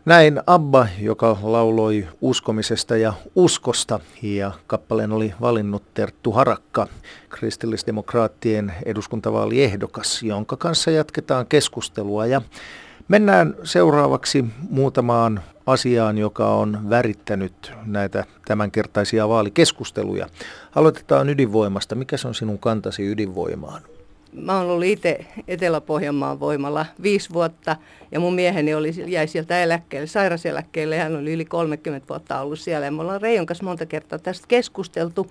Näin ABBA, joka lauloi uskomisesta ja uskosta, ja kappaleen oli valinnut Terttu Harakka, kristillisdemokraattien eduskuntavaaliehdokas, jonka kanssa jatketaan keskustelua. Ja mennään seuraavaksi muutamaan asiaan, joka on värittänyt näitä tämänkertaisia vaalikeskusteluja. Aloitetaan ydinvoimasta. Mikä se on sinun kantasi ydinvoimaan? Mä oon ollut itse Etelä-Pohjanmaan voimalla 5 vuotta ja mun mieheni jäi sieltä eläkkeelle, sairaseläkkeelle. Hän oli yli 30 vuotta ollut siellä ja me ollaan Reijon kanssa monta kertaa tästä keskusteltu.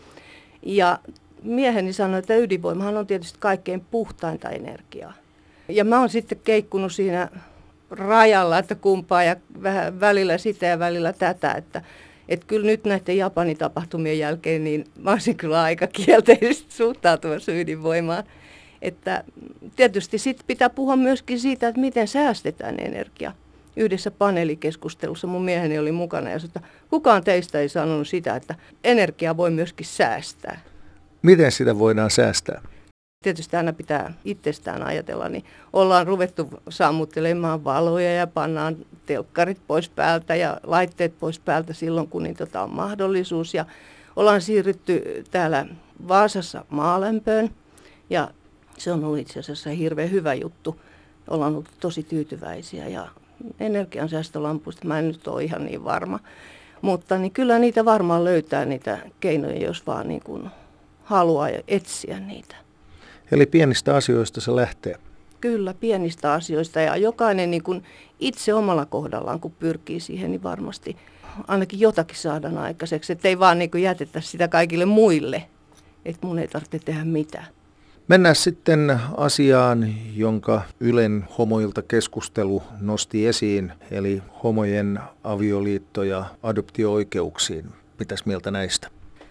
Ja mieheni sanoi, että ydinvoimahan on tietysti kaikkein puhtainta energiaa. Ja mä oon sitten keikkunut siinä rajalla, että kumpaa ja vähän välillä sitä ja välillä tätä, että kyllä nyt näiden Japanin tapahtumien jälkeen niin mä olisin kyllä aika kielteisesti suhtautumassa ydinvoimaan. Että tietysti sitten pitää puhua myöskin siitä, että miten säästetään energiaa. Yhdessä paneelikeskustelussa mun mieheni oli mukana ja sanoi, että kukaan teistä ei sanonut sitä, että energiaa voi myöskin säästää. Miten sitä voidaan säästää? Tietysti aina pitää itsestään ajatella, niin ollaan ruvettu sammuttelemaan valoja ja pannaan telkkarit pois päältä ja laitteet pois päältä silloin, kun niin on mahdollisuus. Ja ollaan siirrytty täällä Vaasassa maalämpöön ja se on ollut itse asiassa hirveän hyvä juttu. Ollaan ollut tosi tyytyväisiä ja energiansäästölampuista mä en nyt ole ihan niin varma. Mutta niin kyllä niitä varmaan löytää niitä keinoja, jos vaan niin kuin haluaa etsiä niitä. Eli pienistä asioista se lähtee. Kyllä, pienistä asioista ja jokainen niin kuin itse omalla kohdallaan, kun pyrkii siihen, niin varmasti ainakin jotakin saadaan aikaiseksi. Että ei vaan niin kuin jätetä sitä kaikille muille, että mun ei tarvitse tehdä mitään. Mennään sitten asiaan, jonka Ylen homoilta keskustelu nosti esiin, eli homojen avioliitto- ja adoptio-oikeuksiin. Mitäs mieltä näistä?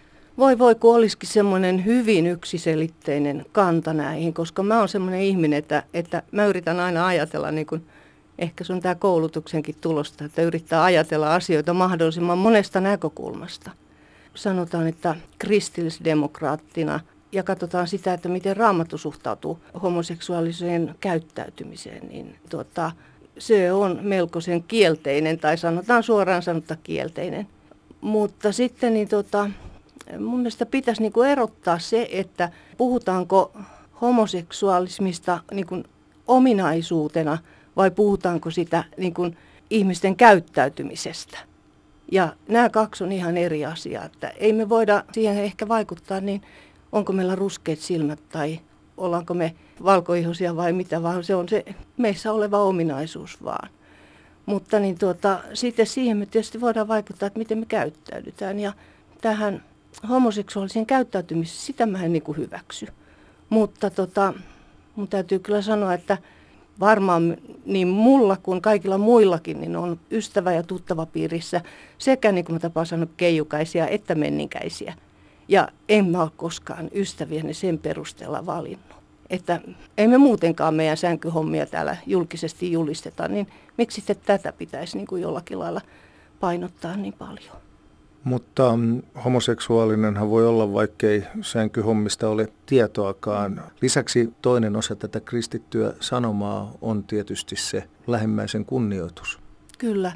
Voi, kun olisikin semmoinen hyvin yksiselitteinen kanta näihin, koska mä oon semmoinen ihminen, että mä yritän aina ajatella, niin kuin ehkä se on tämä koulutuksenkin tulosta, että yrittää ajatella asioita mahdollisimman monesta näkökulmasta. Sanotaan, että kristillisdemokraattina ja katsotaan sitä, että miten Raamattu suhtautuu homoseksuaaliseen käyttäytymiseen, niin se on melkoisen kielteinen, tai sanotaan suoraan sanottu kielteinen. Mutta sitten niin mun mielestä pitäisi niin kuin erottaa se, että puhutaanko homoseksuaalismista niin kuin ominaisuutena vai puhutaanko sitä niin kuin ihmisten käyttäytymisestä. Ja nämä kaksi on ihan eri asia, että ei me voida siihen ehkä vaikuttaa, niin onko meillä ruskeat silmät tai ollaanko me valkoihoisia vai mitä, vaan se on se meissä oleva ominaisuus vaan. Mutta niin sitten siihen me tietysti voidaan vaikuttaa, että miten me käyttäydytään ja tähän homoseksuaalisen käyttäytymiseen, sitä mä en niin kuin hyväksy. Mutta mun täytyy kyllä sanoa, että varmaan niin mulla kuin kaikilla muillakin niin on ystävä- ja tuttavapiirissä sekä niin kuin mä tapaan sanoa keijukaisia että menninkäisiä. Ja en mä ole koskaan ystäviäni sen perusteella valinnut. Että ei me muutenkaan meidän sänkyhommia täällä julkisesti julisteta, niin miksi sitten tätä pitäisi niin kuin jollakin lailla painottaa niin paljon? Mutta homoseksuaalinenhan voi olla, vaikkei sänkyhommista ole tietoakaan. Lisäksi toinen osa tätä kristittyä sanomaa on tietysti se lähimmäisen kunnioitus. Kyllä.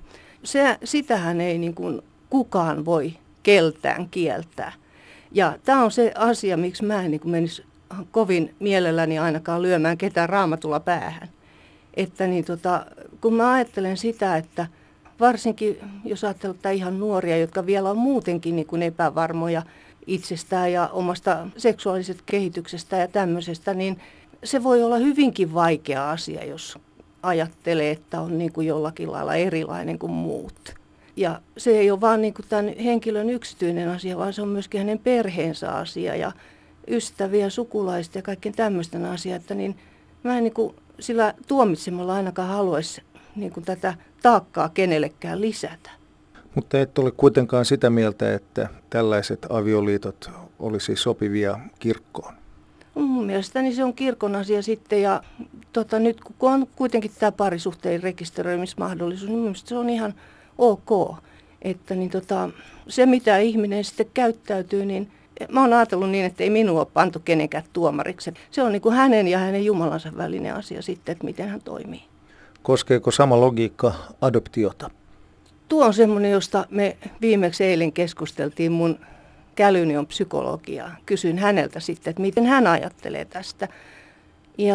Sitähän ei niin kuin kukaan voi keltään kieltää. Ja tämä on se asia, miksi mä en niin kuin menisi kovin mielelläni ainakaan lyömään ketään Raamatulla päähän. Että niin kun mä ajattelen sitä, että varsinkin jos ajattelee ihan nuoria, jotka vielä on muutenkin niin kuin epävarmoja itsestään ja omasta seksuaalisesta kehityksestä ja tämmöisestä, niin se voi olla hyvinkin vaikea asia, jos ajattelee, että on niin kuin jollakin lailla erilainen kuin muut. Ja se ei ole vaan niin kuin tämän henkilön yksityinen asia, vaan se on myöskin hänen perheensä asia ja ystäviä, sukulaista ja kaikkien tämmöisten asia, että niin mä en niin kuin sillä tuomitsemalla ainakaan haluaisi niin kuin tätä taakkaa kenellekään lisätä. Mutta et ole kuitenkaan sitä mieltä, että tällaiset avioliitot olisi sopivia kirkkoon? Mun mielestäni se on kirkon asia sitten ja nyt kun on kuitenkin tämä parisuhteen rekisteröimismahdollisuus, niin mielestäni se on ihan ok. Että niin se mitä ihminen sitten käyttäytyy, niin mä oon ajatellut niin, että ei minua ole pantu kenenkään tuomariksi. Se on niin kuin hänen ja hänen Jumalansa välinen asia sitten, että miten hän toimii. Koskeeko sama logiikka adoptiota? tuo on semmoinen, josta me viimeksi eilen keskusteltiin. Mun kälyni on psykologia. Kysyin häneltä sitten, että miten hän ajattelee tästä. Ja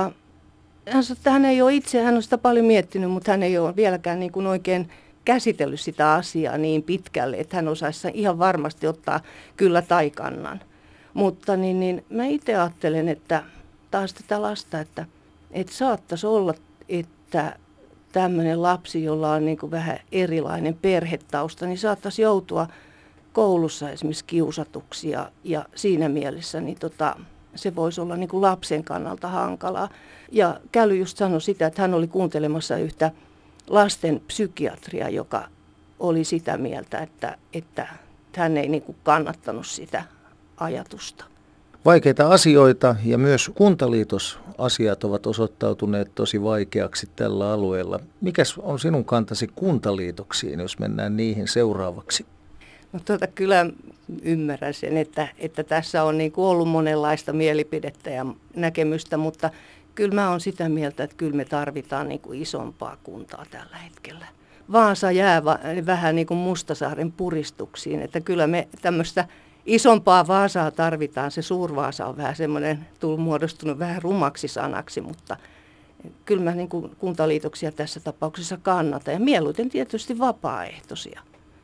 hän sanoi, että hän on sitä paljon miettinyt, mutta hän ei ole vieläkään niin kuin oikein käsitellyt sitä asiaa niin pitkälle, että hän osaisi ihan varmasti ottaa kyllä tai kannan. Mutta mä itse ajattelen, että taas tätä lasta, että saattaisi olla, että tämmöinen lapsi, jolla on niin kuin vähän erilainen perhetausta, niin saattaisi joutua koulussa esimerkiksi kiusatuksi ja siinä mielessä niin se voisi olla niin kuin lapsen kannalta hankalaa. Ja Käly just sanoi sitä, että hän oli kuuntelemassa yhtä lasten psykiatria, joka oli sitä mieltä, että hän ei niin kuin kannattanut sitä ajatusta. Vaikeita asioita ja myös kuntaliitosasiat ovat osoittautuneet tosi vaikeaksi tällä alueella. Mikäs on sinun kantasi kuntaliitoksiin, jos mennään niihin seuraavaksi? No kyllä ymmärrän sen, että tässä on niin kuin ollut monenlaista mielipidettä ja näkemystä, mutta kyllä mä oon sitä mieltä, että kyllä me tarvitaan niin kuin isompaa kuntaa tällä hetkellä. Vaasa jää vähän niin kuin Mustasaaren puristuksiin, että kyllä me tämmöistä isompaa Vaasaa tarvitaan. Se Suurvaasa on vähän semmoinen muodostunut vähän rumaksi sanaksi, mutta kyllä mä niin kuin kuntaliitoksia tässä tapauksessa kannatan ja mieluiten tietysti vapaaehtoisia.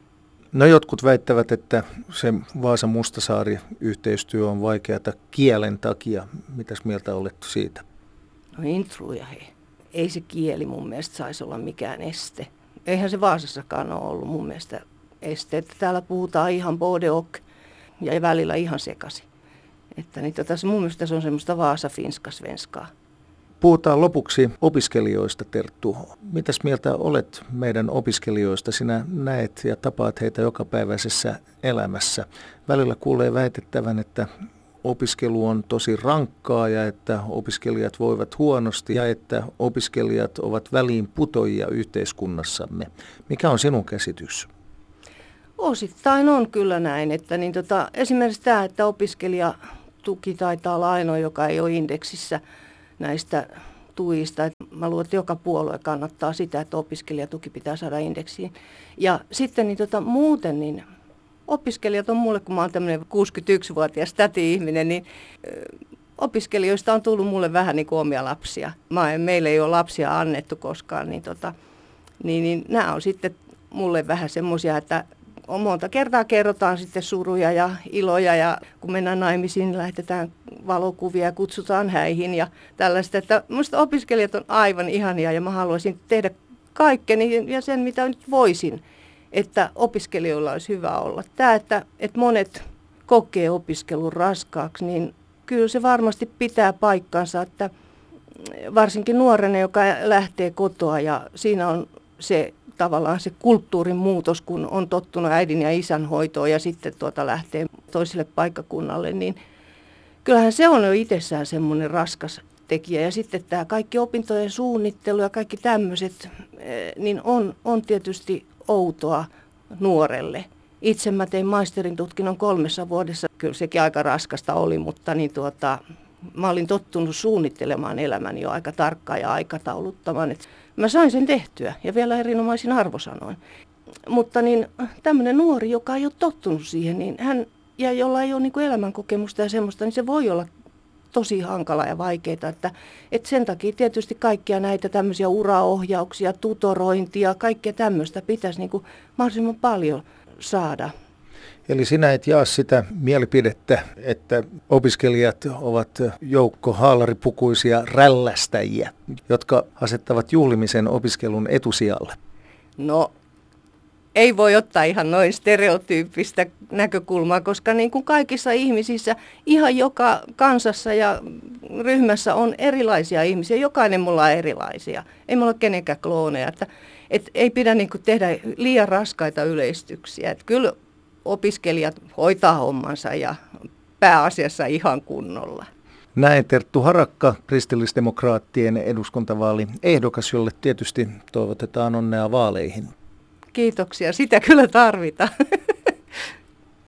No jotkut väittävät, että se Vaasa-Mustasaari-yhteistyö on vaikeata kielen takia. Mitäs mieltä olet siitä? No intruja hei. Ei se kieli mun mielestä saisi olla mikään este. Eihän se Vaasassakaan ole ollut mun mielestä este. Että täällä puhutaan ihan bodeok ja välillä ihan sekaisin. Että mun mielestä se on semmoista Vaasa-finska-svenskaa. Puhutaan lopuksi opiskelijoista, Terttu. Mitäs mieltä olet meidän opiskelijoista? Sinä näet ja tapaat heitä jokapäiväisessä elämässä. Välillä kuulee väitettävän, että opiskelu on tosi rankkaa ja että opiskelijat voivat huonosti ja että opiskelijat ovat väliinputoajia yhteiskunnassamme. Mikä on sinun käsitys? Osittain on kyllä näin, että esimerkiksi tämä, että opiskelijatuki taitaa olla ainoa, joka ei ole indeksissä näistä tuista. Mä luulen, että joka puolue kannattaa sitä, että opiskelijatuki pitää saada indeksiin. Ja sitten muuten opiskelijat on mulle, kun mä oon tämmöinen 61-vuotias täti-ihminen, niin opiskelijoista on tullut mulle vähän niin kuin omia lapsia. Meille ei ole lapsia annettu koskaan, niin nämä on sitten mulle vähän semmoisia, että monta kertaa kerrotaan sitten suruja ja iloja ja kun mennään naimisiin, niin lähetetään valokuvia ja kutsutaan häihin ja tällaista. Että minusta opiskelijat on aivan ihania ja mä haluaisin tehdä kaikkeni ja sen mitä nyt voisin, että opiskelijoilla olisi hyvä olla. Tämä, että monet kokee opiskelun raskaaksi, niin kyllä se varmasti pitää paikkansa, että varsinkin nuorena, joka lähtee kotoa ja siinä on se tavallaan se kulttuurin muutos, kun on tottunut äidin ja isän hoitoon ja sitten lähtee toiselle paikkakunnalle, niin kyllähän se on jo itsessään semmoinen raskas tekijä. Ja sitten tämä kaikki opintojen suunnittelu ja kaikki tämmöiset, niin on tietysti outoa nuorelle. Itse mä tein maisterin tutkinnon 3 vuodessa, kyllä sekin aika raskasta oli, mutta mä olin tottunut suunnittelemaan elämäni jo aika tarkkaan ja aikatauluttamaan. Et mä sain sen tehtyä ja vielä erinomaisin arvosanoin. Mutta tämmöinen nuori, joka ei ole tottunut siihen, niin ja jolla ei ole niin kuin elämänkokemusta ja semmoista, niin se voi olla tosi hankala ja vaikeaa. Että sen takia tietysti kaikkia näitä tämmöisiä uraohjauksia, tutorointia, kaikkea tämmöistä pitäisi niin kuin mahdollisimman paljon saada. Eli sinä et jaa sitä mielipidettä, että opiskelijat ovat joukko haalaripukuisia rällästäjiä, jotka asettavat juhlimisen opiskelun etusijalle. No, ei voi ottaa ihan noin stereotyyppistä näkökulmaa, koska niin kuin kaikissa ihmisissä, ihan joka kansassa ja ryhmässä on erilaisia ihmisiä. Jokainen mulla on erilaisia. Ei mulla ole kenenkään klooneja. Että ei pidä niin kuin tehdä liian raskaita yleistyksiä. Että kyllä opiskelijat hoitaa hommansa ja pääasiassa ihan kunnolla. Näin Terttu Harakka, kristillisdemokraattien eduskuntavaali ehdokas, jolle tietysti toivotetaan onnea vaaleihin. Kiitoksia, sitä kyllä tarvitaan.